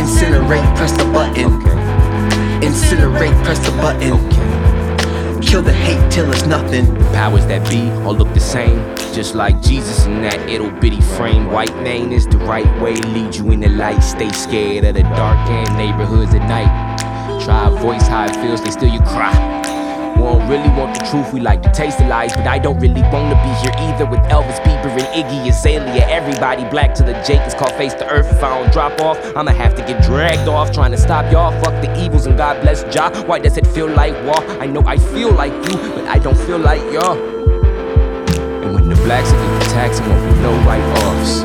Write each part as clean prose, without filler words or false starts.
Incinerate, press the button. Incinerate, press the button. Kill the hate till it's nothing. Powers that be all look the same, just like Jesus in that ittle bitty frame. White man is the right way, lead you in the light. Stay scared of the dark and neighborhoods at night. Try to voice how it feels, they still you cry. Won't really want the truth, we like to taste the lies, but I don't really wanna be here either with Elvis, Bieber, and Iggy Azalea. Everybody black to the Jake is called face to earth. If I don't drop off, I'ma have to get dragged off. Trying to stop y'all, fuck the evils and God bless Jah. Why does it feel like war? I know I feel like you, but I don't feel like y'all. And when the blacks are getting taxed, it won't be no write-offs.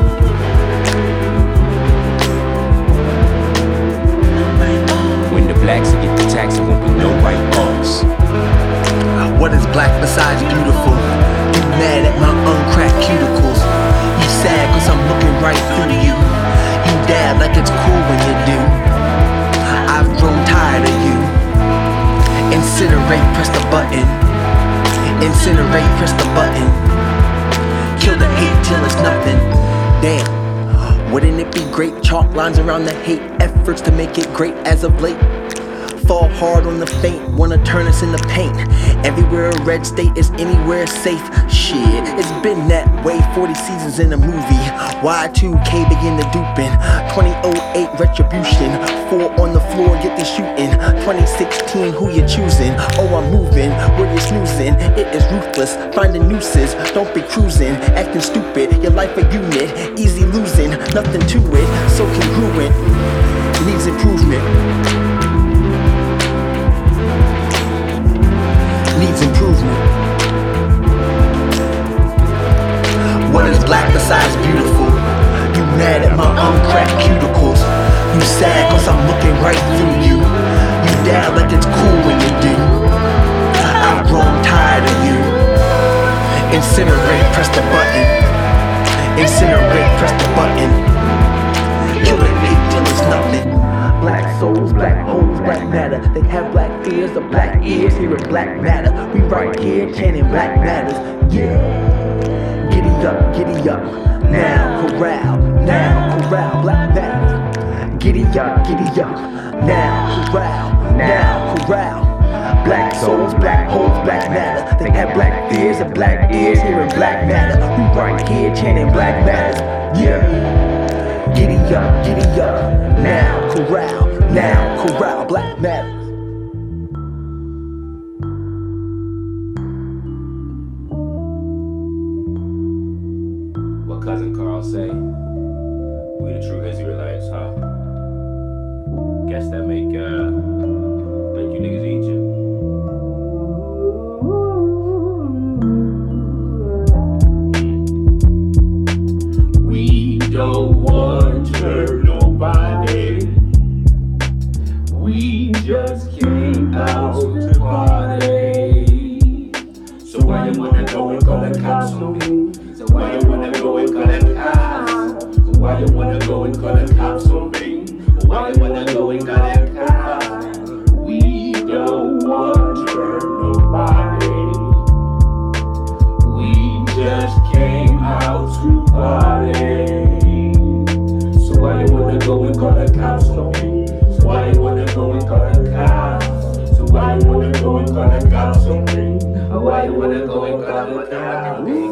When the blacks are getting taxed, it won't be no write-offs. What is black besides beautiful? You mad at my uncracked cuticles. You sad cause I'm looking right through you. You dab like it's cool when you do. I've grown tired of you. Incinerate, press the button. Incinerate, press the button. Kill the hate till it's nothing. Damn, wouldn't it be great? Chalk lines around the hate, efforts to make it great as of late. Fall hard on the faint, wanna turn us into paint. Everywhere a red state is anywhere safe. Shit, it's been that way 40 seasons in a movie. Y2K begin the duping. 2008 retribution. 4 on the floor, get the shooting. 2016, who you choosing? Oh, I'm moving, where you snoozing? It is ruthless, finding nooses. Don't be cruising, acting stupid. Your life a unit, easy losing. Nothing to it, so congruent. Needs improvement. Needs improvement. What is black besides beautiful? You mad at my uncracked cuticles. You sad cause I'm looking right through you. You dab like it's cool when you do. I've grown tired of you. Incinerate, press the button. Incinerate, press the button. Kill the hate till it's nothing. Black souls, black holes, black matter. They have black ears or black ears. Here at Black Matter, we right here chanting Black Matters. Yeah, giddy up. Now corral, Black Matters. Giddy up. Now corral. Black souls, black holes, black matter. They have black fears and black ears. Here in Black Matter, we right here chanting Black Matters. Yeah, giddy up. Now corral, Black Matters. What cousin Carl say? We the true Israelites, huh? Guess that make you niggas Egypt. We don't want to hurt nobody. We just came out to party. So why you wanna go and call the cops on me? So why you wanna go and call the cops? So why you wanna go and call the cops on me? Why you wanna go and call the cops? We don't want to hurt nobody. We just came out to party. So why you wanna go and call the cops on me? So why you wanna go and call the cops? So why you wanna go and call the cops on me? Why you wanna go and call the cops?